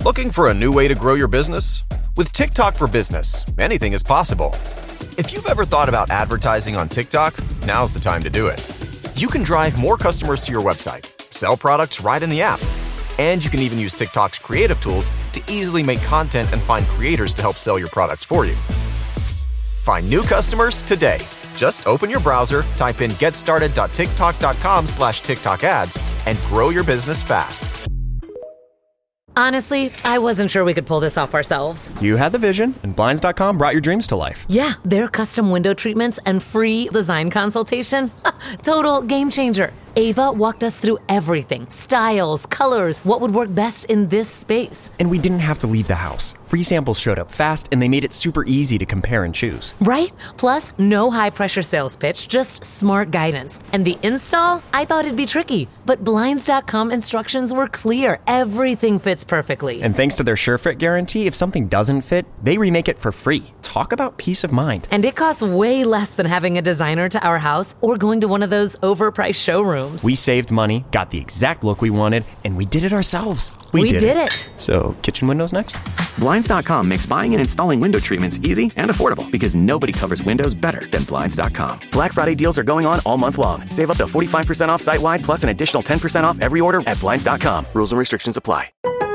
Looking for a new way to grow your business? With TikTok for Business, anything is possible. If you've ever thought about advertising on TikTok, now's the time to do it. You can drive more customers to your website, sell products right in the app, and you can even use TikTok's creative tools to easily make content and find creators to help sell your products for you. Find new customers today. Just open your browser, type in getstarted.tiktok.com/TikTok ads, and grow your business fast. Honestly, I wasn't sure we could pull this off ourselves. You had the vision, and Blinds.com brought your dreams to life. Yeah, their custom window treatments and free design consultation. Total game changer. Ava walked us through everything. Styles, colors, what would work best in this space. And we didn't have to leave the house. Free samples showed up fast, and they made it super easy to compare and choose. Right? Plus, no high-pressure sales pitch, just smart guidance. And the install? I thought it'd be tricky. But Blinds.com instructions were clear. Everything fits perfectly. And thanks to their SureFit guarantee, if something doesn't fit, they remake it for free. Talk about peace of mind. And it costs way less than having a designer to our house or going to one of those overpriced showrooms. We saved money, got the exact look we wanted, and we did it ourselves. We did it. So, kitchen windows next? Blinds.com makes buying and installing window treatments easy and affordable because nobody covers windows better than Blinds.com. Black Friday deals are going on all month long. Save up to 45% off site-wide plus an additional 10% off every order at Blinds.com. Rules and restrictions apply.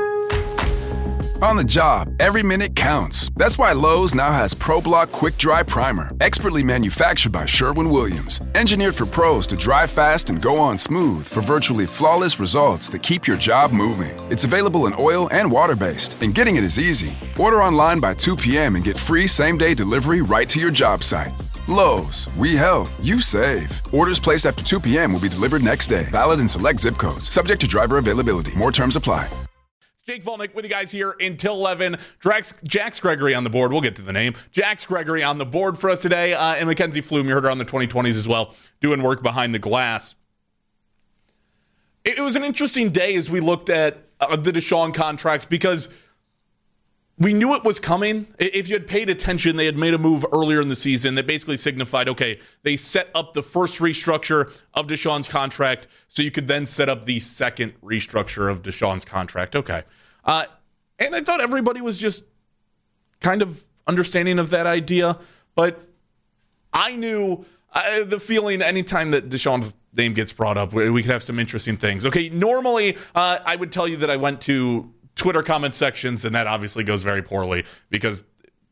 On the job, every minute counts. That's why Lowe's now has ProBlock Quick Dry Primer, expertly manufactured by Sherwin-Williams. Engineered for pros to dry fast and go on smooth for virtually flawless results that keep your job moving. It's available in oil and water-based, and getting it is easy. Order online by 2 p.m. and get free same-day delivery right to your job site. Lowe's, we help, you save. Orders placed after 2 p.m. will be delivered next day. Valid in select zip codes. Subject to driver availability. More terms apply. Jake Volnick with you guys here until 11. Jax Gregory on the board. We'll get to the name. Jax Gregory on the board for us today. And Mackenzie Flume, you heard her on the 2020s as well, doing work behind the glass. It was an interesting day as we looked at the Deshaun contract because we knew it was coming. If you had paid attention, they had made a move earlier in the season that basically signified, okay, they set up the first restructure of Deshaun's contract so you could then set up the second restructure of Deshaun's contract. Okay. And I thought everybody was just kind of understanding of that idea, but I knew the feeling anytime that Deshaun's name gets brought up, we could have some interesting things. Okay, normally I would tell you that I went to Twitter comment sections, and that obviously goes very poorly because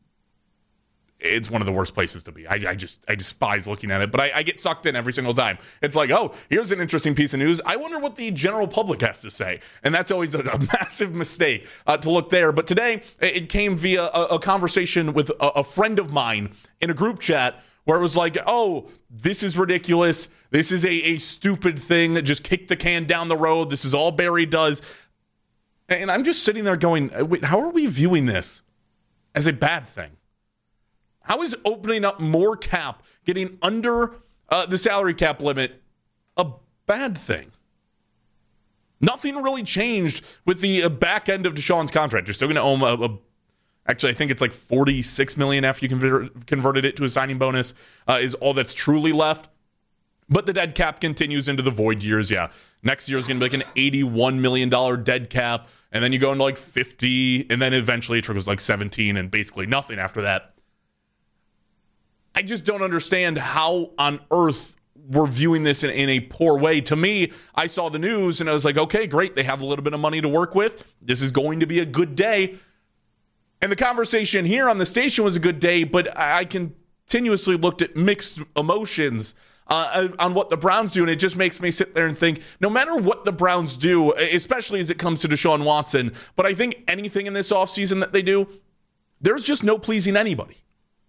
it's one of the worst places to be. I despise looking at it, but I get sucked in every single time. It's like, oh, here's an interesting piece of news. I wonder what the general public has to say. And that's always a massive mistake to look there. But today, it came via a conversation with a friend of mine in a group chat where it was like, oh, this is ridiculous. This is a stupid thing that just kicked the can down the road. This is all Barry does. And I'm just sitting there going, wait, how are we viewing this as a bad thing? How is opening up more cap, getting under the salary cap limit, a bad thing? Nothing really changed with the back end of Deshaun's contract. You're still going to owe him actually, I think it's like $46 million after you converted it to a signing bonus is all that's truly left. But the dead cap continues into the void years. Yeah, next year is going to be like an $81 million dead cap. And then you go into like 50, and then eventually it trickles like 17 and basically nothing after that. I just don't understand how on earth we're viewing this in a poor way. To me, I saw the news and I was like, okay, great. They have a little bit of money to work with. This is going to be a good day. And the conversation here on the station was a good day, but I continuously looked at mixed emotions on what the Browns do, and it just makes me sit there and think, no matter what the Browns do, especially as it comes to Deshaun Watson, but I think anything in this offseason that they do, there's just no pleasing anybody.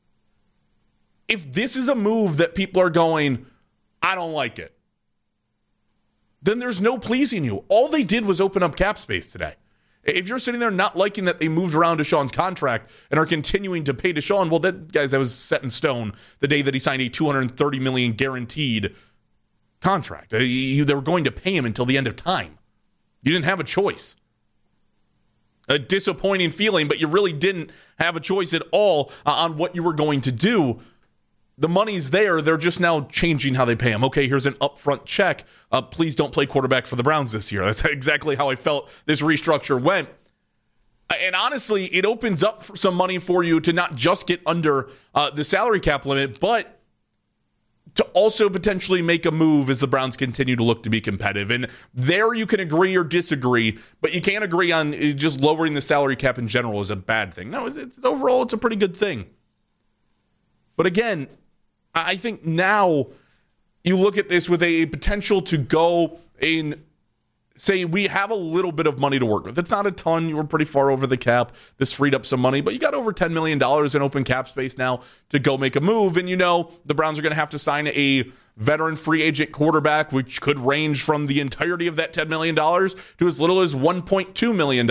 If this is a move that people are going, I don't like it, then there's no pleasing you. All they did was open up cap space today. If you're sitting there not liking that they moved around Deshaun's contract and are continuing to pay Deshaun, well, that was set in stone the day that he signed a $230 million guaranteed contract. They were going to pay him until the end of time. You didn't have a choice. A disappointing feeling, but you really didn't have a choice at all on what you were going to do. The money's there. They're just now changing how they pay him. Okay, here's an upfront check. Please don't play quarterback for the Browns this year. That's exactly how I felt this restructure went. And honestly, it opens up some money for you to not just get under the salary cap limit, but to also potentially make a move as the Browns continue to look to be competitive. And there you can agree or disagree, but you can't agree on just lowering the salary cap in general is a bad thing. No, overall, it's a pretty good thing. But again, I think now you look at this with a potential to go in, say we have a little bit of money to work with. It's not a ton. You were pretty far over the cap. This freed up some money, but you got over $10 million in open cap space now to go make a move. And the Browns are going to have to sign a veteran free agent quarterback, which could range from the entirety of that $10 million to as little as $1.2 million.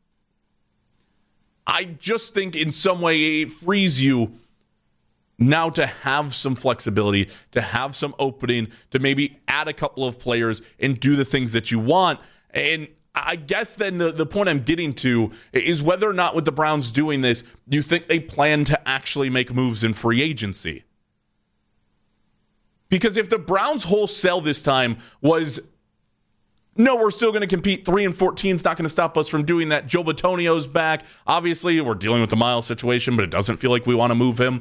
I just think in some way it frees you now to have some flexibility, to have some opening, to maybe add a couple of players and do the things that you want. And I guess then the point I'm getting to is whether or not with the Browns doing this, do you think they plan to actually make moves in free agency? Because if the Browns' whole sell this time was, no, we're still going to compete, 3-14 is not going to stop us from doing that. Joe Bitonio's back. Obviously, we're dealing with the Miles situation, but it doesn't feel like we want to move him.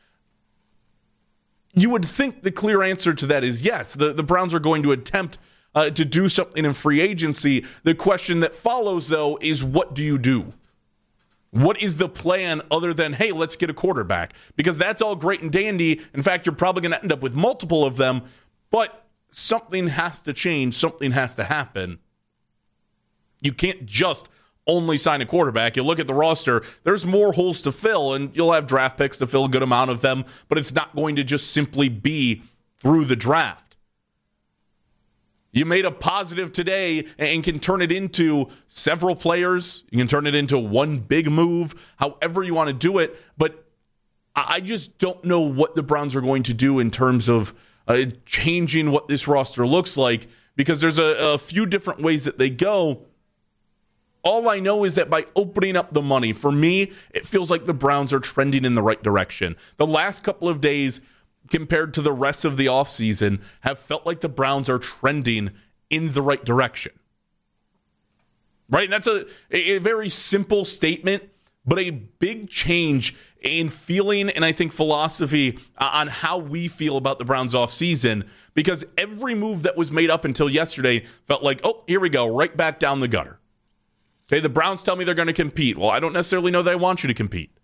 You would think the clear answer to that is yes. The Browns are going to attempt to do something in free agency. The question that follows, though, is what do you do? What is the plan other than, hey, let's get a quarterback? Because that's all great and dandy. In fact, you're probably going to end up with multiple of them, but something has to change. Something has to happen. You can't just only sign a quarterback. You look at the roster, there's more holes to fill, and you'll have draft picks to fill a good amount of them, but it's not going to just simply be through the draft. You made a positive today and can turn it into several players. You can turn it into one big move, however you want to do it, but I just don't know what the Browns are going to do in terms of changing what this roster looks like, because there's a few different ways that they go. All I know is that by opening up the money, for me, it feels like the Browns are trending in the right direction. The last couple of days, compared to the rest of the offseason, have felt like the Browns are trending in the right direction. Right? And that's a very simple statement, but a big change in feeling and I think philosophy on how we feel about the Browns offseason, because every move that was made up until yesterday felt like, oh, here we go, right back down the gutter. Okay, the Browns tell me they're going to compete. Well, I don't necessarily know that I want you to compete.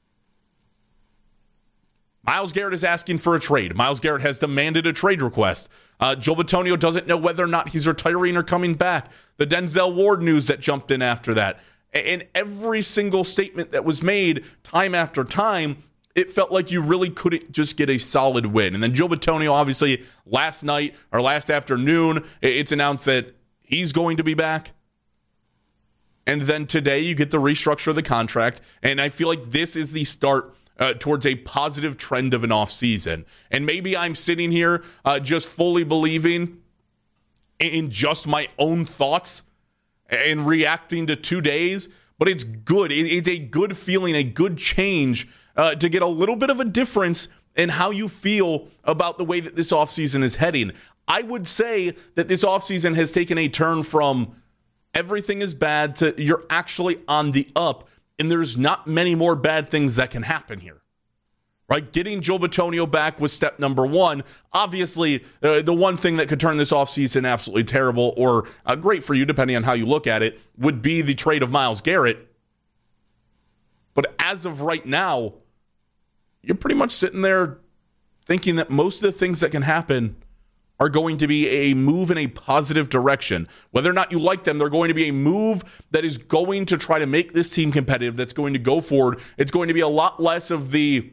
Myles Garrett is asking for a trade. Myles Garrett has demanded a trade request. Joe Bitonio doesn't know whether or not he's retiring or coming back. The Denzel Ward news that jumped in after that. And every single statement that was made time after time, it felt like you really couldn't just get a solid win. And then Joe Bitonio, obviously, last night or last afternoon, it's announced that he's going to be back. And then today you get the restructure of the contract. And I feel like this is the start towards a positive trend of an offseason. And maybe I'm sitting here just fully believing in just my own thoughts and reacting to 2 days. But it's good. It's a good feeling, a good change to get a little bit of a difference in how you feel about the way that this offseason is heading. I would say that this offseason has taken a turn from everything is bad to you're actually on the up, and there's not many more bad things that can happen here. Right? Getting Joe Bitonio back was step number one. Obviously, the one thing that could turn this offseason absolutely terrible or great for you, depending on how you look at it, would be the trade of Myles Garrett. But as of right now, you're pretty much sitting there thinking that most of the things that can happen are going to be a move in a positive direction. Whether or not you like them, they're going to be a move that is going to try to make this team competitive, that's going to go forward. It's going to be a lot less of the,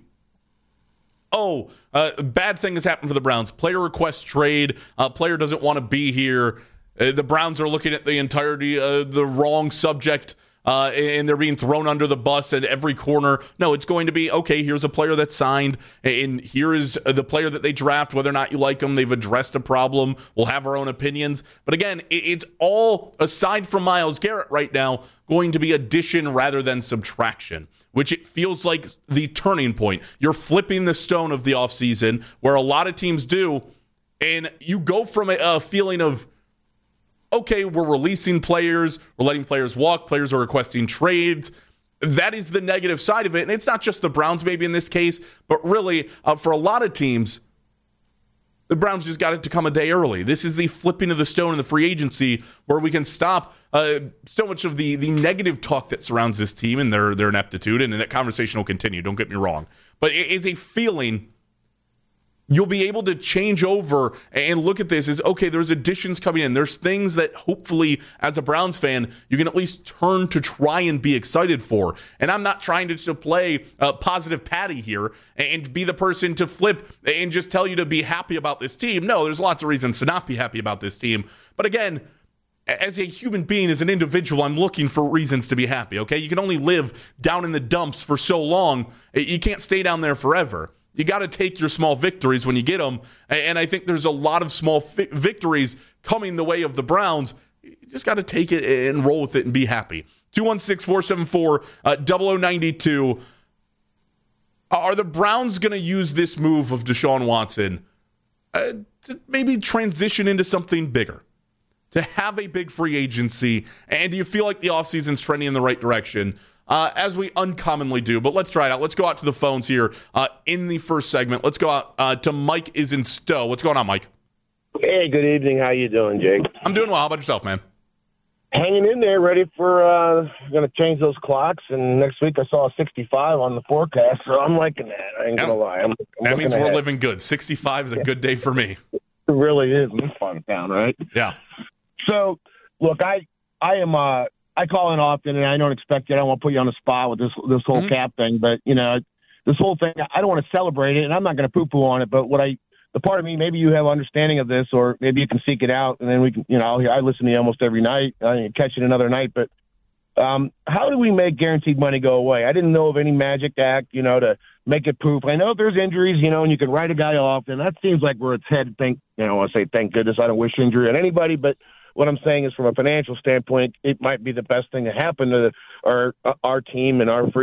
bad thing has happened for the Browns. Player requests trade. Player doesn't want to be here. The Browns are looking at the entirety of the wrong subject, and they're being thrown under the bus at every corner. No, it's going to be, okay, here's a player that's signed, and here is the player that they draft. Whether or not you like them, they've addressed a problem. We'll have our own opinions. But again, it's all, aside from Myles Garrett right now, going to be addition rather than subtraction, which it feels like the turning point. You're flipping the stone of the offseason, where a lot of teams do, and you go from a feeling of, okay, we're releasing players, we're letting players walk, players are requesting trades. That is the negative side of it. And it's not just the Browns maybe in this case, but really for a lot of teams, the Browns just got it to come a day early. This is the flipping of the stone in the free agency where we can stop so much of the negative talk that surrounds this team and their ineptitude, and that conversation will continue, don't get me wrong. But it is a feeling you'll be able to change over and look at this as, okay, there's additions coming in. There's things that hopefully, as a Browns fan, you can at least turn to try and be excited for. And I'm not trying to play positive Patty here and be the person to flip and just tell you to be happy about this team. No, there's lots of reasons to not be happy about this team. But again, as a human being, as an individual, I'm looking for reasons to be happy, okay? You can only live down in the dumps for so long. You can't stay down there forever. You got to take your small victories when you get them. And I think there's a lot of small victories coming the way of the Browns. You just got to take it and roll with it and be happy. 216-474-0092. Are the Browns going to use this move of Deshaun Watson to maybe transition into something bigger? To have a big free agency? And do you feel like the offseason's trending in the right direction? As we uncommonly do, but let's try it out. Let's go out to the phones here in the first segment. Let's go out to Mike is in Stowe. What's going on, Mike? Hey, good evening. How you doing, Jake? I'm doing well. How about yourself, man? Hanging in there, ready for going to change those clocks. And next week I saw a 65 on the forecast, so I'm liking that. I ain't going to lie. That means we're living good. 65 is a good day for me. It really is. It's fun town, right? Yeah. So, look, I call in often, and I don't expect it. I don't want to put you on the spot with this whole cap thing, but this whole thing, I don't want to celebrate it, and I'm not going to poo-poo on it. But the part of me, maybe you have understanding of this, or maybe you can seek it out, and then we can, I listen to you almost every night. I can catch it another night, but how do we make guaranteed money go away? I didn't know of any magic act, to make it poof. I know if there's injuries, and you can write a guy off, and that seems like where it's headed. I want to say thank goodness I don't wish injury on anybody, but what I'm saying is, from a financial standpoint, it might be the best thing to happen to our team and our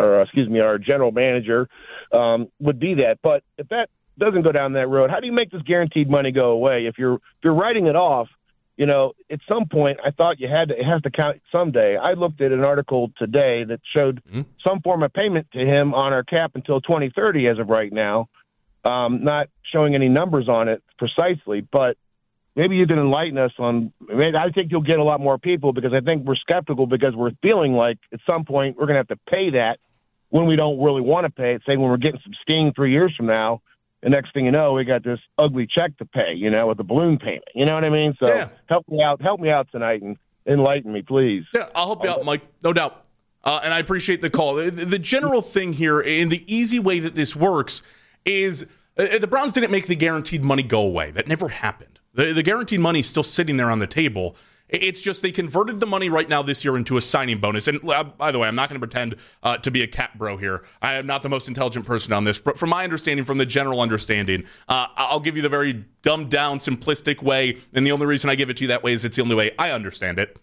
general manager would be that. But if that doesn't go down that road, how do you make this guaranteed money go away? If you're writing it off, at some point, I thought it has to count someday. I looked at an article today that showed some form of payment to him on our cap until 2030 as of right now. Not showing any numbers on it precisely, but maybe you can enlighten us on. I think you'll get a lot more people, because I think we're skeptical because we're feeling like at some point we're going to have to pay that when we don't really want to pay it. Say when we're getting some steam 3 years from now, the next thing you know, we got this ugly check to pay, with the balloon payment. You know what I mean? So yeah. Help me out tonight and enlighten me, please. Yeah, I'll help you out, Mike. No doubt. And I appreciate the call. The general thing here, and the easy way that this works, is the Browns didn't make the guaranteed money go away. That never happened. The guaranteed money is still sitting there on the table. It's just they converted the money right now this year into a signing bonus. And by the way, I'm not going to pretend to be a cat bro here. I am not the most intelligent person on this. But from my understanding, from the general understanding, I'll give you the very dumbed down, simplistic way. And the only reason I give it to you that way is it's the only way I understand it.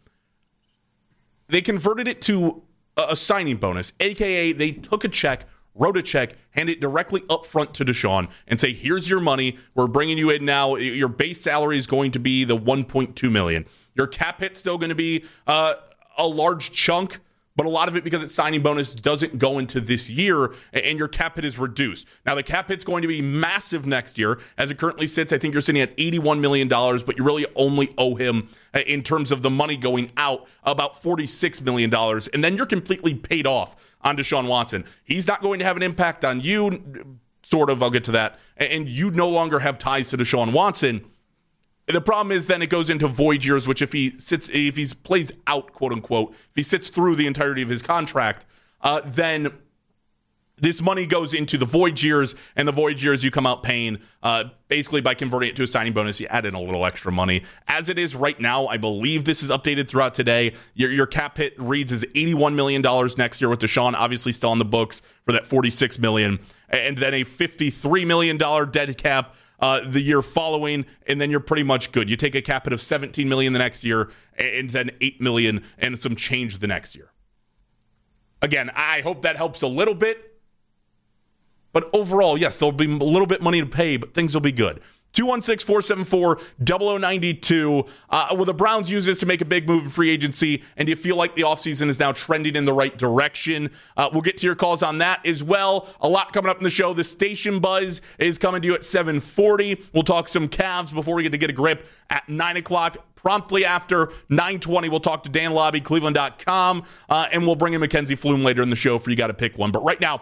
They converted it to a signing bonus, a.k.a. they took a check, wrote a check, hand it directly up front to Deshaun and say, here's your money. We're bringing you in now. Your base salary is going to be the $1.2 million. Your cap hit's still going to be a large chunk, but a lot of it, because it's signing bonus, doesn't go into this year, and your cap hit is reduced. Now, the cap hit's going to be massive next year. As it currently sits, I think you're sitting at $81 million, but you really only owe him, in terms of the money going out, about $46 million, and then you're completely paid off on Deshaun Watson. He's not going to have an impact on you, sort of, I'll get to that, and you no longer have ties to Deshaun Watson. The problem is then it goes into void years, which if he plays out, quote unquote, if he sits through the entirety of his contract, then this money goes into the void years, and the void years you come out paying basically by converting it to a signing bonus. You add in a little extra money. As it is right now, I believe this is updated throughout today. Your cap hit reads as $81 million next year, with Deshaun obviously still on the books for that $46 million, and then a $53 million dead cap the year following, and then you're pretty much good. You take a cap hit of $17 million the next year, and then $8 million and some change the next year. Again, I hope that helps a little bit, but overall, yes, there'll be a little bit money to pay, but things will be good. 216-474-0092. Will the Browns use this to make a big move in free agency? And do you feel like the offseason is now trending in the right direction? We'll get to your calls on that as well. A lot coming up in the show. The Station Buzz is coming to you at 7:40. We'll talk some Cavs before we get a grip at 9 o'clock. Promptly after 9:20, we'll talk to Dan Lobby, Cleveland.com, and we'll bring in Mackenzie Flume later in the show for You Got to Pick One. But right now,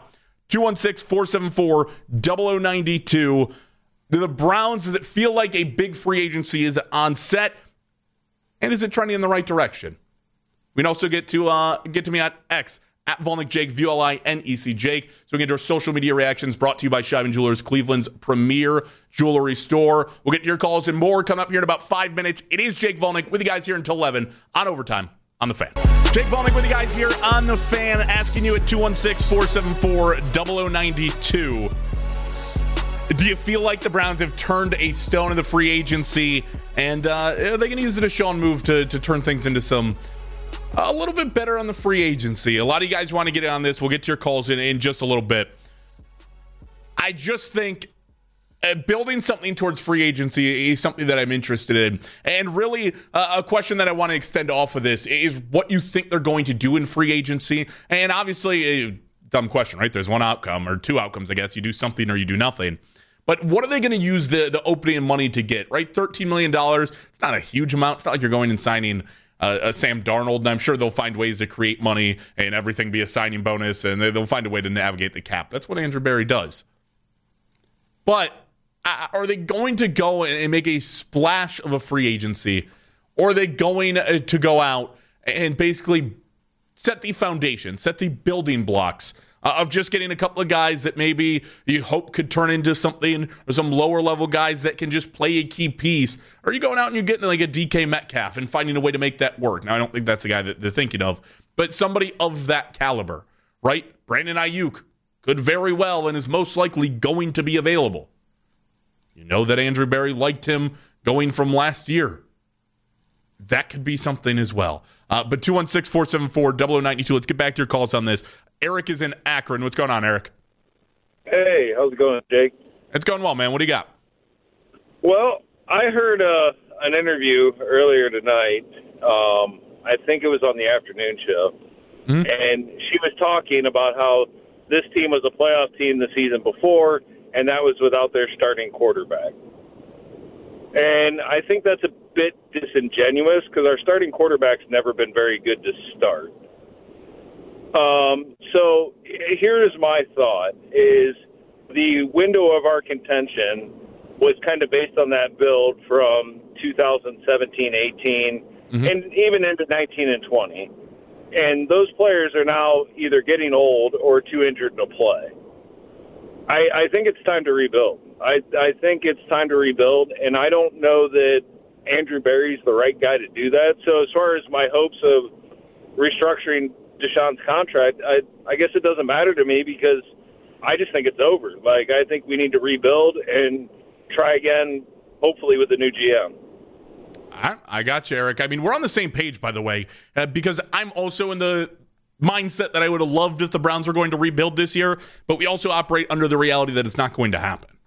216-474-0092. The Browns, does it feel like a big free agency is on set? And is it trending in the right direction? We can also get to me at X, at Volnick Jake, VOLINEC Jake. So we can get to our social media reactions brought to you by Scheiben Jewelers, Cleveland's premier jewelry store. We'll get to your calls and more coming up here in about 5 minutes. It is Jake Volnick with you guys here until 11 on Overtime on The Fan. Jake Volnick with you guys here on The Fan, asking you at 216-474-0092. Do you feel like the Browns have turned a stone in the free agency, and are they going to use the Deshaun move to turn things into a little bit better on the free agency? A lot of you guys want to get in on this. We'll get to your calls in just a little bit. I just think building something towards free agency is something that I'm interested in. And really, a question that I want to extend off of this is what you think they're going to do in free agency. And obviously, dumb question, right? There's one outcome, or two outcomes, I guess. You do something or you do nothing. But what are they going to use the opening money to get, right? $13 million. It's not a huge amount. It's not like you're going and signing a Sam Darnold, and I'm sure they'll find ways to create money and everything be a signing bonus, and they'll find a way to navigate the cap. That's what Andrew Berry does. But are they going to go and make a splash of a free agency, or are they going to go out and basically set the foundation, set the building blocks of just getting a couple of guys that maybe you hope could turn into something, or some lower level guys that can just play a key piece? Or are you going out and you're getting like a DK Metcalf and finding a way to make that work? Now, I don't think that's the guy that they're thinking of, but somebody of that caliber, right? Brandon Ayuk could very well and is most likely going to be available. You know that Andrew Berry liked him going from last year. That could be something as well. But 216-474-0092. Let's get back to your calls on this. Eric is in Akron. What's going on, Eric? Hey, how's it going, Jake? It's going well, man. What do you got? Well, I heard an interview earlier tonight. I think it was on the afternoon show. Mm-hmm. And she was talking about how this team was a playoff team the season before, and that was without their starting quarterback. And I think that's a bit disingenuous because our starting quarterback's never been very good to start. So here's my thought, is the window of our contention was kind of based on that build from 2017-18 and even into 19 and 20. And those players are now either getting old or too injured to play. I think it's time to rebuild. I think it's time to rebuild, and I don't know that Andrew Berry's the right guy to do that. So as far as my hopes of restructuring Deshaun's contract, I guess it doesn't matter to me because I just think it's over. Like, I think we need to rebuild and try again, hopefully with a new GM. I got you, Eric. I mean, we're on the same page, by the way, because I'm also in the mindset that I would have loved if the Browns were going to rebuild this year, but we also operate under the reality that it's not going to happen.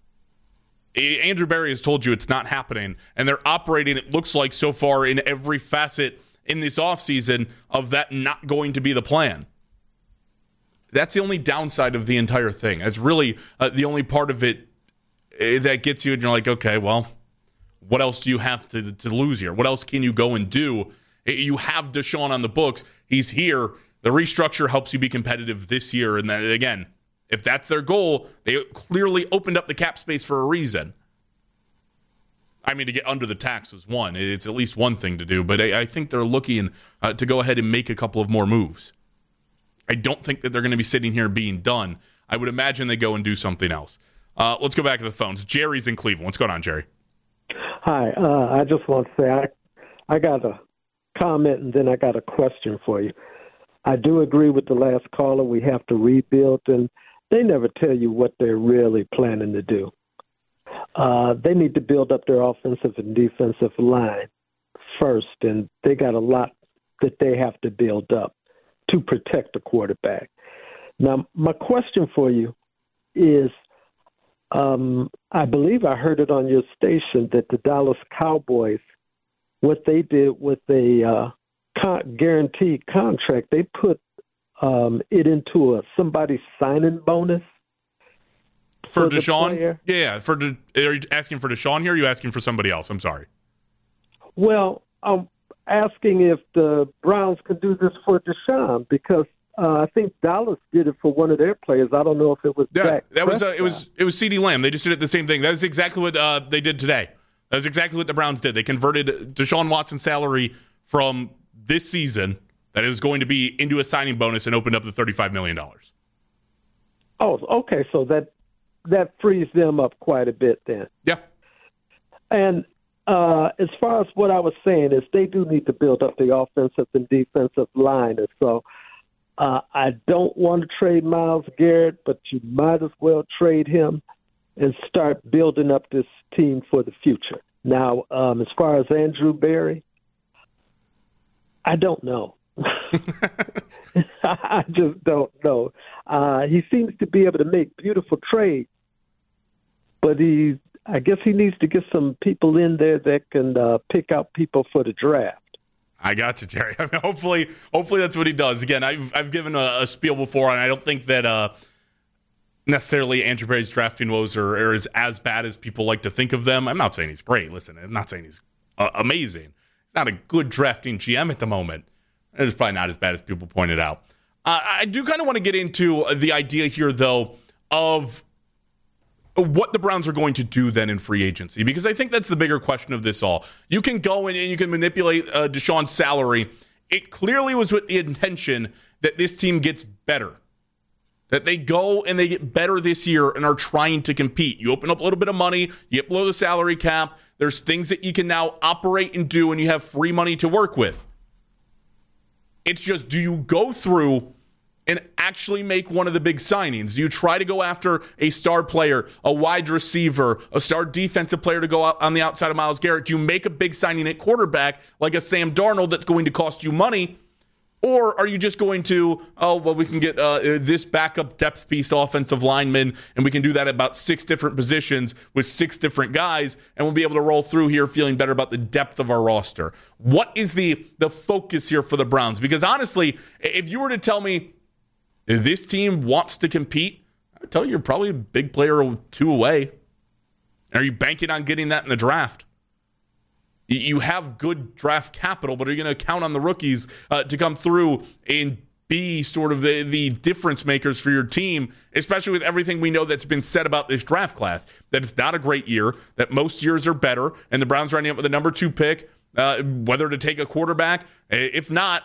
Andrew Berry has told you it's not happening, and they're operating, it looks like so far, in every facet in this offseason of that not going to be the plan. That's the only downside of the entire thing. It's really the only part of it that gets you, and you're like, okay, well, what else do you have to lose here? What else can you go and do? You have Deshaun on the books. He's here. The restructure helps you be competitive this year. And then, again, if that's their goal, they clearly opened up the cap space for a reason. I mean, to get under the tax is one. It's at least one thing to do. But I think they're looking to go ahead and make a couple of more moves. I don't think that they're going to be sitting here being done. I would imagine they go and do something else. Let's go back to the phones. Jerry's in Cleveland. What's going on, Jerry? Hi. I just want to say I got a comment and then I got a question for you. I do agree with the last caller. We have to rebuild, and they never tell you what they're really planning to do. They need to build up their offensive and defensive line first, and they got a lot that they have to build up to protect the quarterback. Now, my question for you is, I believe I heard it on your station that the Dallas Cowboys, what they did with a guaranteed contract, they put it into somebody's signing bonus. For Deshaun? Yeah. Are you asking for Deshaun here, or are you asking for somebody else? I'm sorry. Well, I'm asking if the Browns could do this for Deshaun, because I think Dallas did it for one of their players. I don't know if it was Dak Prescott. It was CeeDee Lamb. They just did it the same thing. That is exactly what they did today. That is exactly what the Browns did. They converted Deshaun Watson's salary from this season that it was going to be into a signing bonus and opened up the $35 million. Oh, okay. So that frees them up quite a bit then. Yeah. And as far as what I was saying is they do need to build up the offensive and defensive line. And so I don't want to trade Myles Garrett, but you might as well trade him and start building up this team for the future. Now, as far as Andrew Berry, I don't know. I just don't know. He seems to be able to make beautiful trades, but I guess he needs to get some people in there that can pick out people for the draft. I got you, Jerry. I mean, hopefully that's what he does. Again, I've given a spiel before, and I don't think that necessarily Andrew Berry's drafting woes are as bad as people like to think of them. I'm not saying he's great. Listen, I'm not saying he's amazing. He's not a good drafting GM at the moment. It's probably not as bad as people pointed out. I do kind of want to get into the idea here, though, of what the Browns are going to do then in free agency, because I think that's the bigger question of this all. You can go in and you can manipulate Deshaun's salary. It clearly was with the intention that this team gets better, that they go and they get better this year and are trying to compete. You open up a little bit of money, you get below the salary cap. There's things that you can now operate and do, and you have free money to work with. It's just, do you go through and actually make one of the big signings? Do you try to go after a star player, a wide receiver, a star defensive player to go out on the outside of Myles Garrett? Do you make a big signing at quarterback like a Sam Darnold that's going to cost you money? Or are you just going to, we can get this backup depth piece offensive lineman, and we can do that at about 6 different positions with 6 different guys, and we'll be able to roll through here feeling better about the depth of our roster? What is the focus here for the Browns? Because honestly, if you were to tell me this team wants to compete, I would tell you you're probably a big player or 2 away. Are you banking on getting that in the draft? You have good draft capital, but are you going to count on the rookies to come through and be sort of the difference makers for your team, especially with everything we know that's been said about this draft class, that it's not a great year, that most years are better, and the Browns are ending up with the number 2 pick, whether to take a quarterback. If not,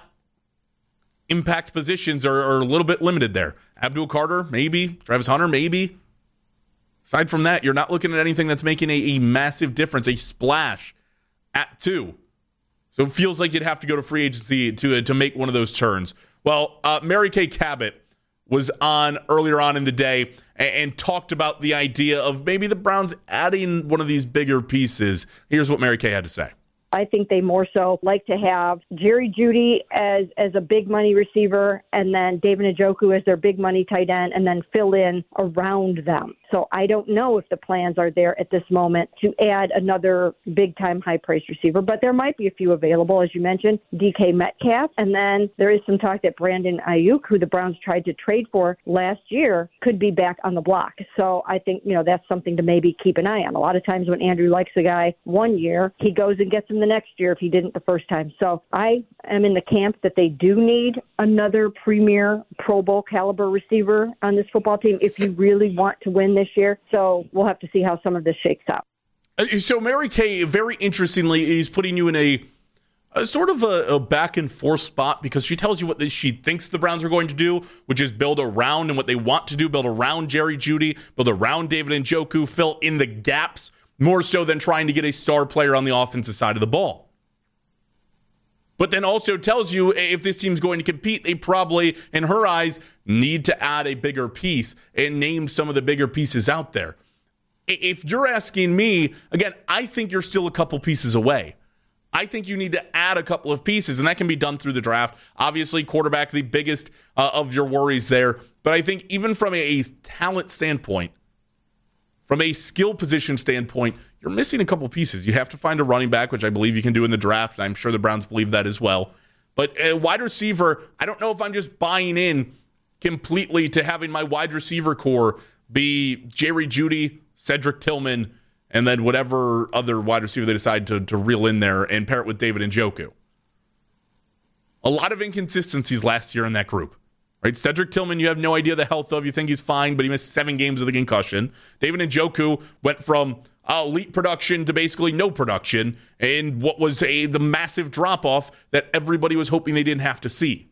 impact positions are a little bit limited there. Abdul Carter, maybe. Travis Hunter, maybe. Aside from that, you're not looking at anything that's making a massive difference, a splash at 2. So it feels like you'd have to go to free agency to make one of those turns. Well, Mary Kay Cabot was on earlier on in the day and talked about the idea of maybe the Browns adding one of these bigger pieces. Here's what Mary Kay had to say. I think they more so like to have Jerry Jeudy as a big money receiver, and then David Njoku as their big money tight end, and then fill in around them. So I don't know if the plans are there at this moment to add another big-time high-priced receiver, but there might be a few available, as you mentioned, DK Metcalf, and then there is some talk that Brandon Ayuk, who the Browns tried to trade for last year, could be back on the block. So I think, that's something to maybe keep an eye on. A lot of times when Andrew likes a guy one year, he goes and gets him the next year if he didn't the first time. So I am in the camp that they do need another premier Pro Bowl caliber receiver on this football team if you really want to win this year. So we'll have to see how some of this shakes out. So Mary Kay, very interestingly, is putting you in a sort of a back and forth spot, because she tells you what she thinks the Browns are going to do, which is build around, and what they want to do, build around Jerry Jeudy, build around David Njoku, fill in the gaps, more so than trying to get a star player on the offensive side of the ball. But then also tells you if this team's going to compete, they probably, in her eyes, need to add a bigger piece and name some of the bigger pieces out there. If you're asking me, again, I think you're still a couple pieces away. I think you need to add a couple of pieces, and that can be done through the draft. Obviously, quarterback, the biggest of your worries there. But I think even from a talent standpoint, From a skill position standpoint, you're missing a couple pieces. You have to find a running back, which I believe you can do in the draft, and I'm sure the Browns believe that as well. But a wide receiver, I don't know if I'm just buying in completely to having my wide receiver core be Jerry Jeudy, Cedric Tillman, and then whatever other wide receiver they decide to reel in there and pair it with David Njoku. A lot of inconsistencies last year in that group. Right, Cedric Tillman, you have no idea the health of. You think he's fine, but he missed 7 games with a concussion. David Njoku went from elite production to basically no production in what was the massive drop-off that everybody was hoping they didn't have to see.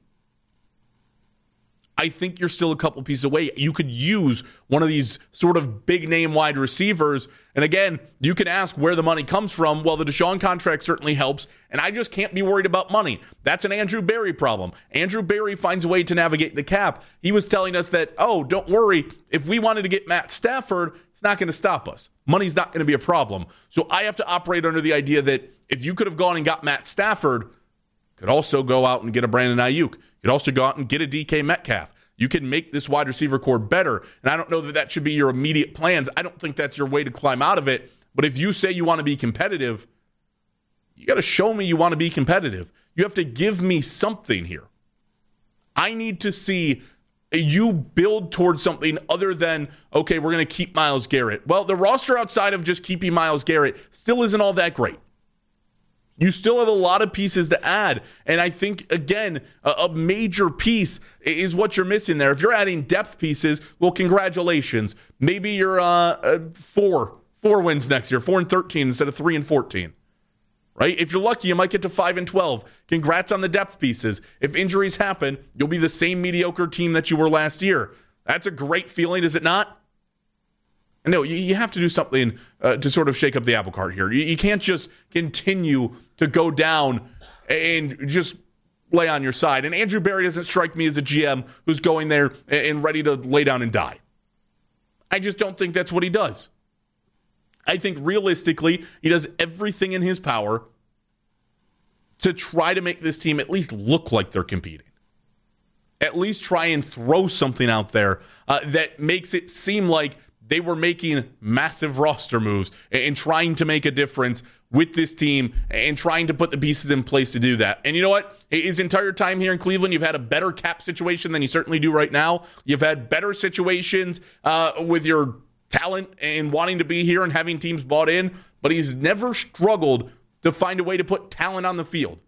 I think you're still a couple pieces away. You could use one of these sort of big-name wide receivers. And again, you can ask where the money comes from. Well, the Deshaun contract certainly helps, and I just can't be worried about money. That's an Andrew Berry problem. Andrew Berry finds a way to navigate the cap. He was telling us that, don't worry, if we wanted to get Matt Stafford, it's not going to stop us. Money's not going to be a problem. So I have to operate under the idea that if you could have gone and got Matt Stafford, you could also go out and get a Brandon Ayuk. You could also go out and get a DK Metcalf. You can make this wide receiver core better. And I don't know that should be your immediate plans. I don't think that's your way to climb out of it. But if you say you want to be competitive, you got to show me you want to be competitive. You have to give me something here. I need to see you build towards something other than, okay, we're going to keep Myles Garrett. Well, the roster outside of just keeping Myles Garrett still isn't all that great. You still have a lot of pieces to add. And I think, again, a major piece is what you're missing there. If you're adding depth pieces, well, congratulations. Maybe you're 4 wins next year, 4-13 instead of 3-14. Right? If you're lucky, you might get to 5-12. Congrats on the depth pieces. If injuries happen, you'll be the same mediocre team that you were last year. That's a great feeling, is it not? No, you have to do something to sort of shake up the apple cart here. You can't just continue to go down and just lay on your side. And Andrew Berry doesn't strike me as a GM who's going there and ready to lay down and die. I just don't think that's what he does. I think realistically, he does everything in his power to try to make this team at least look like they're competing. At least try and throw something out there that makes it seem like they were making massive roster moves and trying to make a difference with this team and trying to put the pieces in place to do that. And you know what? His entire time here in Cleveland, you've had a better cap situation than you certainly do right now. You've had better situations with your talent and wanting to be here and having teams bought in, but he's never struggled to find a way to put talent on the field.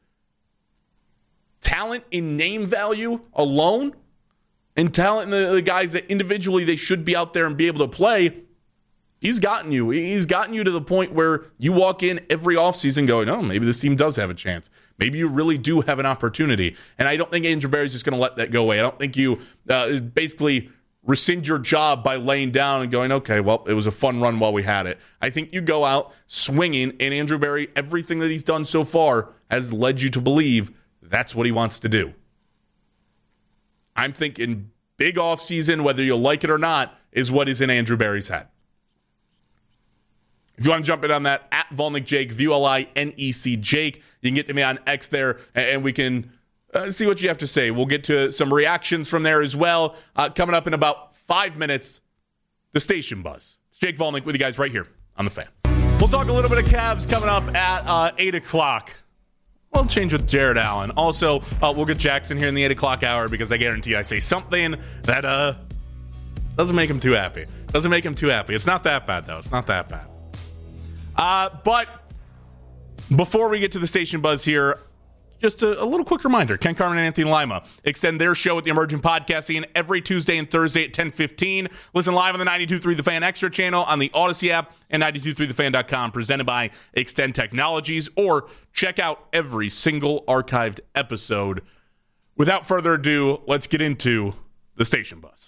Talent in name value alone, and talent in the guys that individually they should be out there and be able to play, he's gotten you. He's gotten you to the point where you walk in every offseason going, oh, maybe this team does have a chance. Maybe you really do have an opportunity. And I don't think Andrew Berry's just going to let that go away. I don't think you basically rescind your job by laying down and going, okay, well, it was a fun run while we had it. I think you go out swinging, and Andrew Berry, everything that he's done so far has led you to believe that's what he wants to do. I'm thinking big offseason, whether you like it or not, is what is in Andrew Berry's head. If you want to jump in on that, at Volnick Jake, VOLINEC Jake, you can get to me on X there, and we can see what you have to say. We'll get to some reactions from there as well. Coming up in about 5 minutes, the Station Buzz. It's Jake Volnick with you guys right here on The Fan. We'll talk a little bit of Cavs coming up at 8 o'clock. We'll change with Jared Allen. Also, we'll get Jackson here in the 8 o'clock hour because I guarantee I say something that doesn't make him too happy. Doesn't make him too happy. It's not that bad, though. It's not that bad. But before we get to the Station Buzz here, just a little quick reminder. Ken Carman and Anthony Lima extend their show at the Emerging Podcast Scene every Tuesday and Thursday at 10:15. Listen live on the 92.3 The Fan Extra channel, on the Odyssey app, and 92.3thefan.com, presented by Extend Technologies, or check out every single archived episode. Without further ado, let's get into the Station Buzz.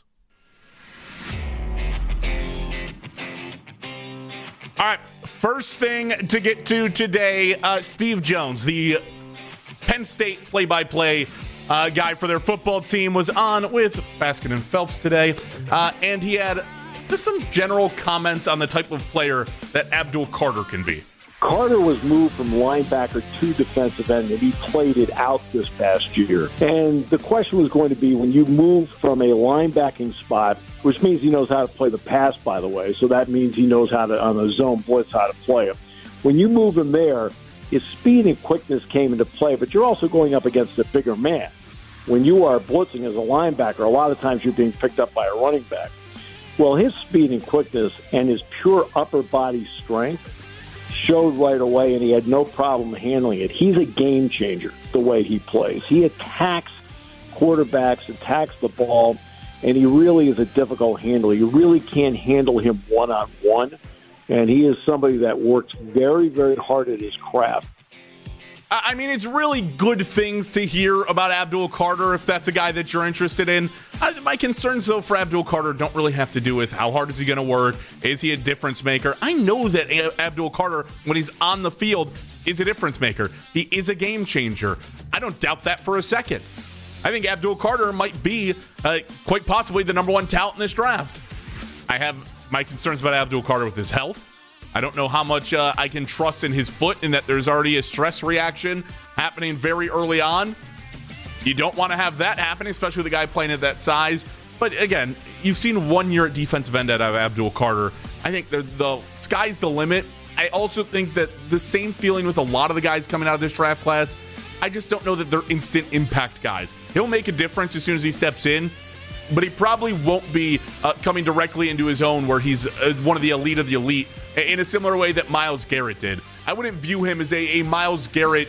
All right, first thing to get to today, Steve Jones, the Penn State play-by-play guy for their football team, was on with Baskin and Phelps today, and he had just some general comments on the type of player that Abdul Carter can be. Carter was moved from linebacker to defensive end, and he played it out this past year. And the question was going to be, when you move from a linebacking spot, which means he knows how to play the pass, by the way, so that means he knows how to, on a zone blitz, how to play it. When you move him there, his speed and quickness came into play, but you're also going up against a bigger man. When you are blitzing as a linebacker, a lot of times you're being picked up by a running back. Well, his speed and quickness and his pure upper body strength showed right away, and he had no problem handling it. He's a game changer the way he plays. He attacks quarterbacks, attacks the ball, and he really is a difficult handler. You really can't handle him one-on-one, and he is somebody that works very, very hard at his craft. I mean, it's really good things to hear about Abdul Carter if that's a guy that you're interested in. My concerns, though, for Abdul Carter don't really have to do with how hard is he going to work. Is he a difference maker? I know that Abdul Carter, when he's on the field, is a difference maker. He is a game changer. I don't doubt that for a second. I think Abdul Carter might be quite possibly the number one talent in this draft. I have my concerns about Abdul Carter with his health. I don't know how much I can trust in his foot, in that there's already a stress reaction happening very early on. You don't want to have that happen, especially with a guy playing at that size. But again, you've seen 1 year at defensive end out of Abdul Carter. I think the sky's the limit. I also think that the same feeling with a lot of the guys coming out of this draft class. I just don't know that they're instant impact guys. He'll make a difference as soon as he steps in, but he probably won't be coming directly into his own where he's one of the elite in a similar way that Myles Garrett did. I wouldn't view him as a Myles Garrett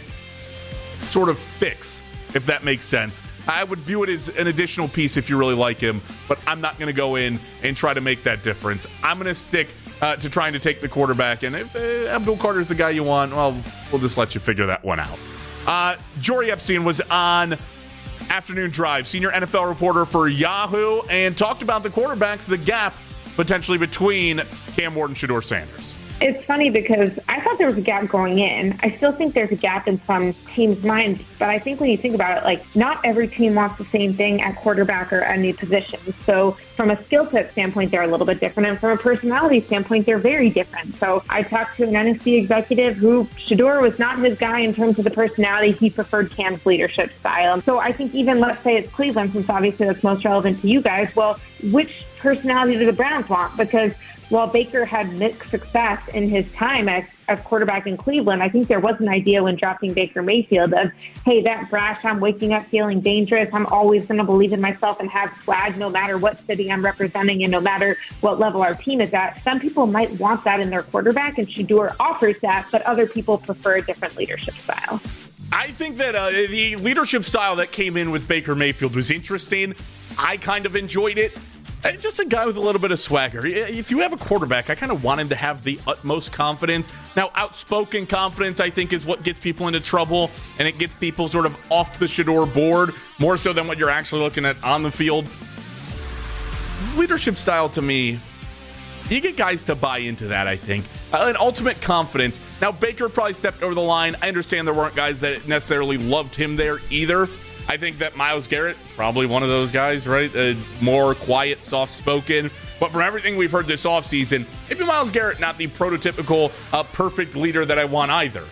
sort of fix, if that makes sense. I would view it as an additional piece if you really like him, but I'm not going to go in and try to make that difference. I'm going to stick to trying to take the quarterback, and if Abdul Carter's the guy you want, well, we'll just let you figure that one out. Jory Epstein was on Afternoon Drive, senior NFL reporter for Yahoo, and talked about the quarterbacks, the gap potentially between Cam Ward and Shedeur Sanders. It's funny because I thought there was a gap going in. I still think there's a gap in some teams' minds, but I think when you think about it, like, not every team wants the same thing at quarterback or any position. So from a skill set standpoint, they're a little bit different, and from a personality standpoint, they're very different. So I talked to an NSC executive who Shedeur was not his guy in terms of the personality. He preferred Cam's leadership style. So I think even, let's say it's Cleveland, since obviously that's most relevant to you guys, well, which personality do the Browns want? Because while Baker had mixed success in his time as quarterback in Cleveland, I think there was an idea when drafting Baker Mayfield of, hey, that brash, I'm waking up feeling dangerous, I'm always going to believe in myself and have swag no matter what city I'm representing and no matter what level our team is at. Some people might want that in their quarterback, and Shedeur offers that, but other people prefer a different leadership style. I think that the leadership style that came in with Baker Mayfield was interesting. I kind of enjoyed it. Just a guy with a little bit of swagger. If you have a quarterback, I kind of want him to have the utmost confidence. Now, outspoken confidence, I think, is what gets people into trouble, and it gets people sort of off the Shedeur board, more so than what you're actually looking at on the field. Leadership style, to me, you get guys to buy into that, I think. An ultimate confidence. Now, Baker probably stepped over the line. I understand there weren't guys that necessarily loved him there either. I think that Myles Garrett, probably one of those guys, right? More quiet, soft-spoken. But from everything we've heard this offseason, maybe Myles Garrett not the prototypical perfect leader that I want either.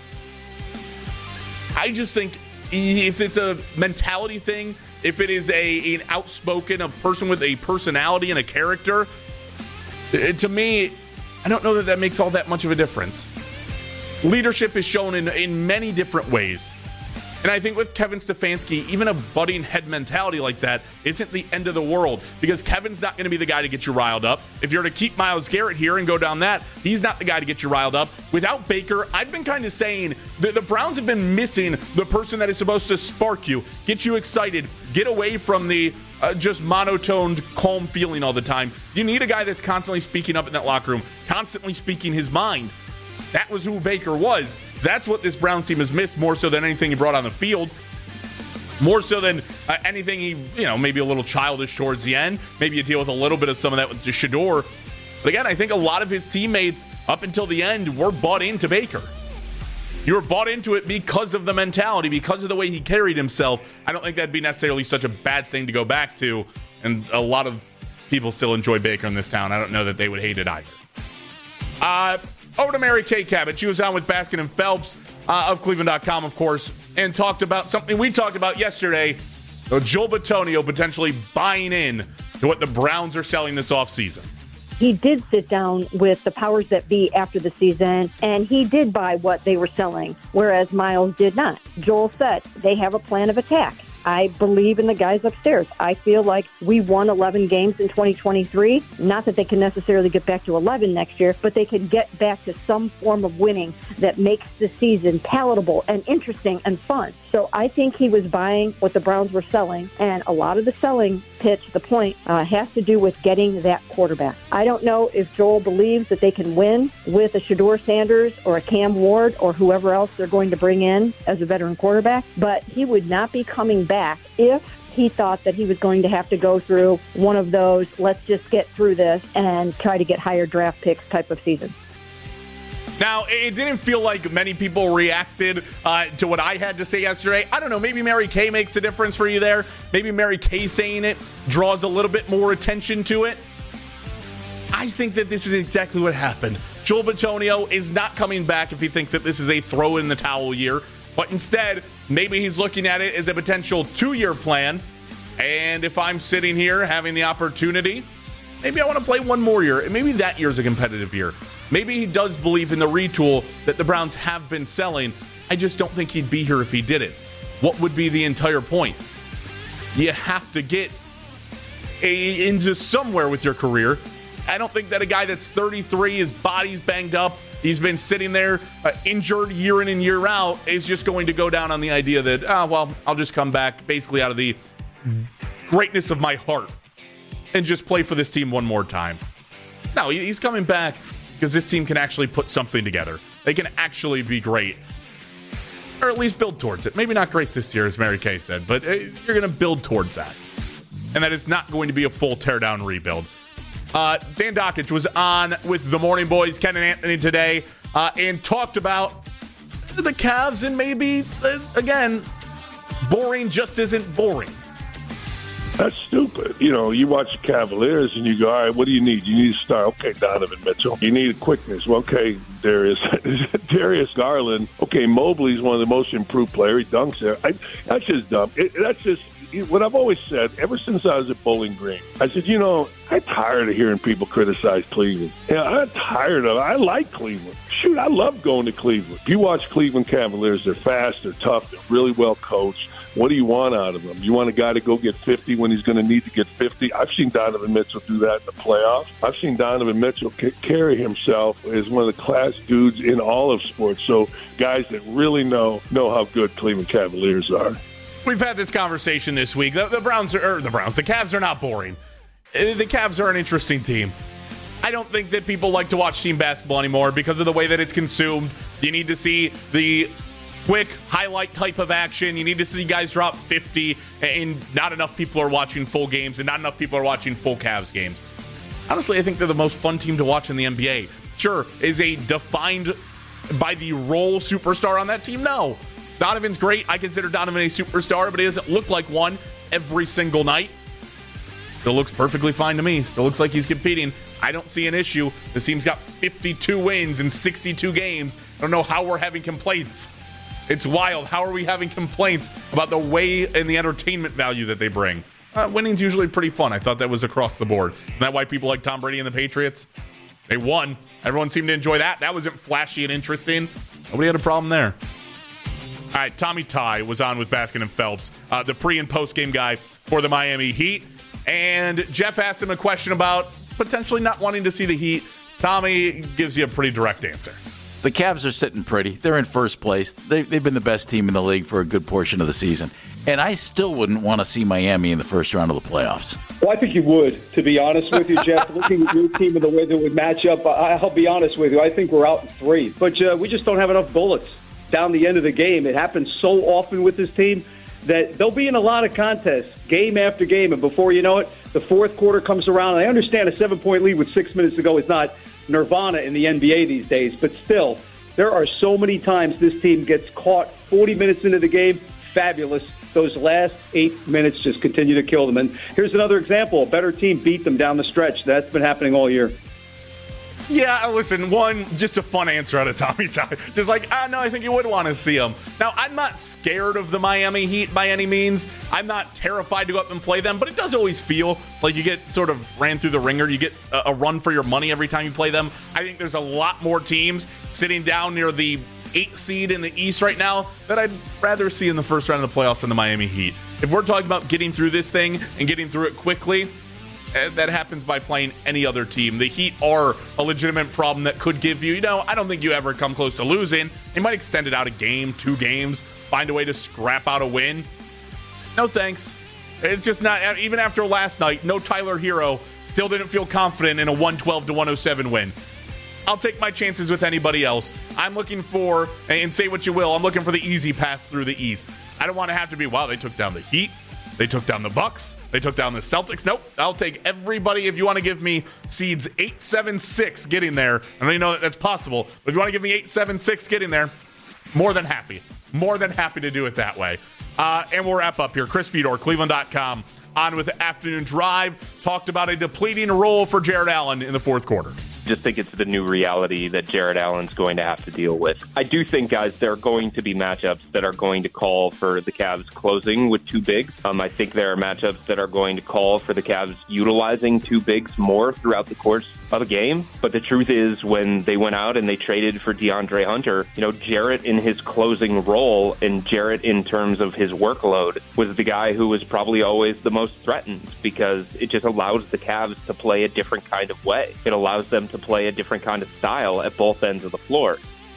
I just think if it's a mentality thing, if it is an outspoken, a person with a personality and a character, to me, I don't know that makes all that much of a difference. Leadership is shown in many different ways. And I think with Kevin Stefanski, even a butting head mentality like that isn't the end of the world, because Kevin's not going to be the guy to get you riled up. If you're to keep Myles Garrett here and go down that, he's not the guy to get you riled up. Without Baker, I've been kind of saying that the Browns have been missing the person that is supposed to spark you, get you excited, get away from the just monotoned, calm feeling all the time. You need a guy that's constantly speaking up in that locker room, constantly speaking his mind. That was who Baker was. That's what this Browns team has missed, more so than anything he brought on the field. More so than anything he, maybe a little childish towards the end. Maybe you deal with a little bit of some of that with Shedeur. But again, I think a lot of his teammates up until the end were bought into Baker. You were bought into it because of the mentality, because of the way he carried himself. I don't think that'd be necessarily such a bad thing to go back to. And a lot of people still enjoy Baker in this town. I don't know that they would hate it either. over to Mary Kay Cabot. She was on with Baskin and Phelps of Cleveland.com, of course, and talked about something we talked about yesterday. Joel Bitonio potentially buying in to what the Browns are selling this offseason. He did sit down with the powers that be after the season, and he did buy what they were selling, whereas Miles did not. Joel said they have a plan of attack. I believe in the guys upstairs. I feel like we won 11 games in 2023. Not that they can necessarily get back to 11 next year, but they can get back to some form of winning that makes the season palatable and interesting and fun. So I think he was buying what the Browns were selling, and a lot of the selling pitch, the point, has to do with getting that quarterback. I don't know if Joel believes that they can win with a Shedeur Sanders or a Cam Ward or whoever else they're going to bring in as a veteran quarterback, but he would not be coming back if he thought that he was going to have to go through one of those, let's just get through this and try to get higher draft picks type of season. Now, it didn't feel like many people reacted to what I had to say yesterday. I don't know, maybe Mary Kay makes a difference for you there. Maybe Mary Kay saying it draws a little bit more attention to it. I think that this is exactly what happened. Joel Bitonio is not coming back if he thinks that this is a throw-in-the-towel year. But instead, maybe he's looking at it as a potential 2-year plan. And if I'm sitting here having the opportunity, maybe I want to play one more year. And maybe that year's a competitive year. Maybe he does believe in the retool that the Browns have been selling. I just don't think he'd be here if he didn't. What would be the entire point? You have to get into somewhere with your career. I don't think that a guy that's 33, his body's banged up, he's been sitting there injured year in and year out, is just going to go down on the idea that, I'll just come back basically out of the greatness of my heart and just play for this team one more time. No, he's coming back because this team can actually put something together. They can actually be great. Or at least build towards it. Maybe not great this year, as Mary Kay said, but you're going to build towards that. And that it's not going to be a full teardown rebuild. Dan Dakich was on with the Morning Boys, Ken and Anthony today, and talked about the Cavs and maybe, again, boring just isn't boring. That's stupid. You know, you watch the Cavaliers and you go, all right, what do you need? You need a star. Okay, Donovan Mitchell. You need a quickness. Well, okay, Darius Garland. Okay, Mobley's one of the most improved players. He dunks there. That's just dumb. That's just what I've always said ever since I was at Bowling Green. I said, I'm tired of hearing people criticize Cleveland. I'm tired of it. I like Cleveland. Shoot, I love going to Cleveland. If you watch Cleveland Cavaliers, they're fast, they're tough, they're really well coached. What do you want out of them? You want a guy to go get 50 when he's going to need to get 50? I've seen Donovan Mitchell do that in the playoffs. I've seen Donovan Mitchell carry himself as one of the class dudes in all of sports. So guys that really know how good Cleveland Cavaliers are. We've had this conversation this week. The Cavs are not boring. The Cavs are an interesting team. I don't think that people like to watch team basketball anymore because of the way that it's consumed. You need to see the quick highlight type of action. You need to see guys drop 50, and not enough people are watching full games, and not enough people are watching full Cavs games. Honestly, I think they're the most fun team to watch in the NBA. Sure, is a defined by the role superstar on that team? No. Donovan's great. I consider Donovan a superstar, but he doesn't look like one every single night. Still looks perfectly fine to me. Still looks like he's competing. I don't see an issue. This team's got 52 wins in 62 games. I don't know how we're having complaints. It's wild. How are we having complaints about the way and the entertainment value that they bring? Winning's usually pretty fun. I thought that was across the board. Isn't that why people like Tom Brady and the Patriots? They won. Everyone seemed to enjoy that. That wasn't flashy and interesting. Nobody had a problem there. All right, Tommy Ty was on with Baskin and Phelps, the pre- and post-game guy for the Miami Heat. And Jeff asked him a question about potentially not wanting to see the Heat. Tommy gives you a pretty direct answer. The Cavs are sitting pretty. They're in first place. They've been the best team in the league for a good portion of the season. And I still wouldn't want to see Miami in the first round of the playoffs. Well, I think you would, to be honest with you, Jeff. Looking at your team and the way that would match up, I'll be honest with you. I think we're out in 3. But we just don't have enough bullets down the end of the game. It happens so often with this team that they'll be in a lot of contests, game after game. And before you know it, the fourth quarter comes around. And I understand a 7-point lead with 6 minutes to go is not nirvana in the NBA these days. But still, there are so many times this team gets caught 40 minutes into the game. Fabulous. Those last 8 minutes just continue to kill them. And here's another example. A better team beat them down the stretch. That's been happening all year. Yeah, listen, just a fun answer out of Tommy Ty. Just like, no, I think you would want to see him. Now, I'm not scared of the Miami Heat by any means. I'm not terrified to go up and play them, but it does always feel like you get sort of ran through the ringer. You get a run for your money every time you play them. I think there's a lot more teams sitting down near the 8th seed in the East right now that I'd rather see in the first round of the playoffs than the Miami Heat. If we're talking about getting through this thing and getting through it quickly, that happens by playing any other team. The Heat are a legitimate problem that could give you, I don't think you ever come close to losing. They might extend it out a game, 2 games, find a way to scrap out a win. No thanks. It's just not, even after last night, no Tyler Hero still didn't feel confident in a 112-107 win. I'll take my chances with anybody else. I'm looking for, and say what you will, I'm looking for the easy pass through the East. I don't want to have to be, wow, they took down the Heat. They took down the Bucks. They took down the Celtics. Nope. I'll take everybody. If you want to give me seeds 8, 7, 6 getting there, I don't even know that that's possible, but if you want to give me 8, 7, 6 getting there, more than happy. More than happy to do it that way. And we'll wrap up here. Chris Fedor, Cleveland.com, on with the afternoon drive. Talked about a depleting role for Jared Allen in the fourth quarter. Just think it's the new reality that Jared Allen's going to have to deal with. I do think, guys, there are going to be matchups that are going to call for the Cavs closing with 2 bigs. I think there are matchups that are going to call for the Cavs utilizing 2 bigs more throughout the course of a game. But the truth is, when they went out and they traded for DeAndre Hunter, Jarrett in his closing role and Jarrett in terms of his workload was the guy who was probably always the most threatened, because it just allows the Cavs to play a different kind of way. It allows them to play a different kind of style at both ends of the floor.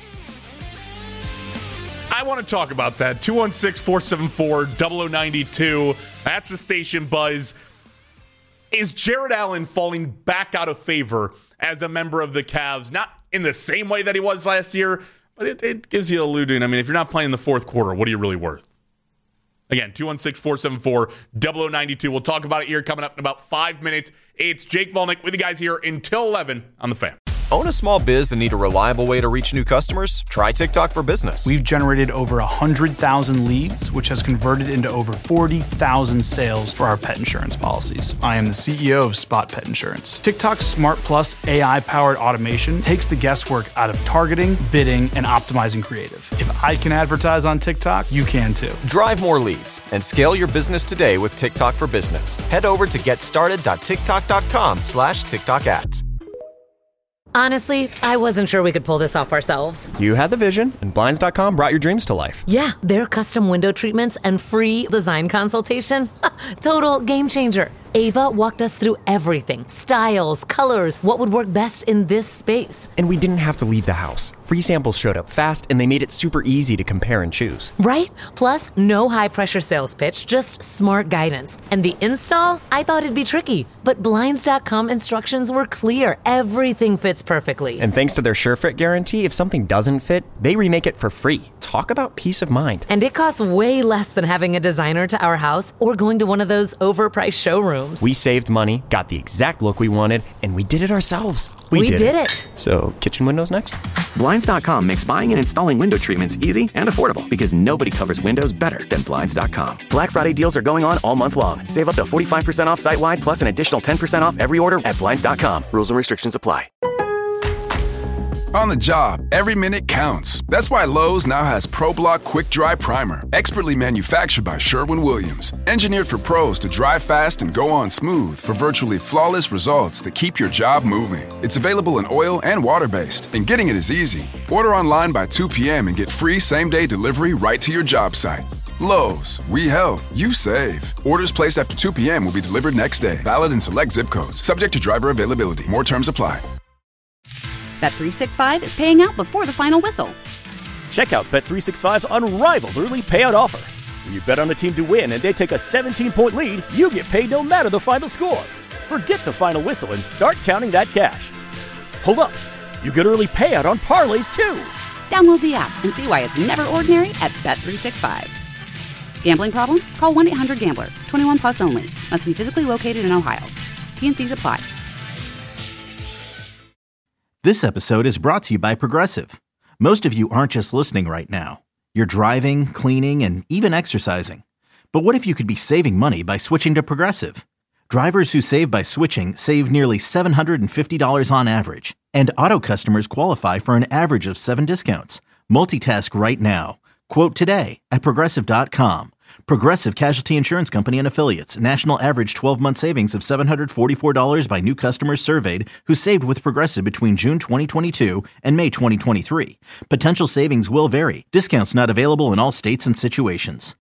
I want to talk about that. 216-474-0092. That's the station buzz. Is Jared Allen falling back out of favor as a member of the Cavs? Not in the same way that he was last year, but it gives you a alluding. I mean, if you're not playing the fourth quarter, what are you really worth? Again, 216-474-0092. We'll talk about it here coming up in about 5 minutes. It's Jake Volnick with you guys here until 11 on The Fan. Own a small biz and need a reliable way to reach new customers? Try TikTok for Business. We've generated over 100,000 leads, which has converted into over 40,000 sales for our pet insurance policies. I am the CEO of Spot Pet Insurance. TikTok's Smart Plus AI-powered automation takes the guesswork out of targeting, bidding, and optimizing creative. If I can advertise on TikTok, you can too. Drive more leads and scale your business today with TikTok for Business. Head over to getstarted.tiktok.com/TikTok ads. Honestly, I wasn't sure we could pull this off ourselves. You had the vision, and Blinds.com brought your dreams to life. Yeah, their custom window treatments and free design consultation. Total game changer. Ava walked us through everything. Styles, colors, what would work best in this space. And we didn't have to leave the house. Free samples showed up fast, and they made it super easy to compare and choose. Right? Plus, no high-pressure sales pitch, just smart guidance. And the install? I thought it'd be tricky, but Blinds.com instructions were clear. Everything fits perfectly. And thanks to their SureFit guarantee, if something doesn't fit, they remake it for free. Talk about peace of mind. And it costs way less than having a designer to our house or going to one of those overpriced showrooms. We saved money, got the exact look we wanted, and we did it ourselves. We did it. So, kitchen windows next? Blinds.com makes buying and installing window treatments easy and affordable because nobody covers windows better than Blinds.com. Black Friday deals are going on all month long. Save up to 45% off site-wide plus an additional 10% off every order at Blinds.com. Rules and restrictions apply. On the job, every minute counts. That's why Lowe's now has ProBlock Quick Dry Primer, expertly manufactured by Sherwin-Williams. Engineered for pros to dry fast and go on smooth for virtually flawless results that keep your job moving. It's available in oil and water-based, and getting it is easy. Order online by 2 p.m. and get free same-day delivery right to your job site. Lowe's, we help, you save. Orders placed after 2 p.m. will be delivered next day. Valid in select zip codes. Subject to driver availability. More terms apply. Bet365 is paying out before the final whistle. Check out Bet365's unrivaled early payout offer. When you bet on a team to win and they take a 17-point lead, you get paid no matter the final score. Forget the final whistle and start counting that cash. Hold up, you get early payout on parlays too. Download the app and see why it's never ordinary at Bet365. Gambling problem? Call 1-800-GAMBLER. 21 plus only. Must be physically located in Ohio. T&Cs apply. This episode is brought to you by Progressive. Most of you aren't just listening right now. You're driving, cleaning, and even exercising. But what if you could be saving money by switching to Progressive? Drivers who save by switching save nearly $750 on average, and Auto customers qualify for an average of 7 discounts. Multitask right now. Quote today at Progressive.com. Progressive Casualty Insurance Company and Affiliates. National average 12-month savings of $744 by new customers surveyed who saved with Progressive between June 2022 and May 2023. Potential savings will vary. Discounts not available in all states and situations.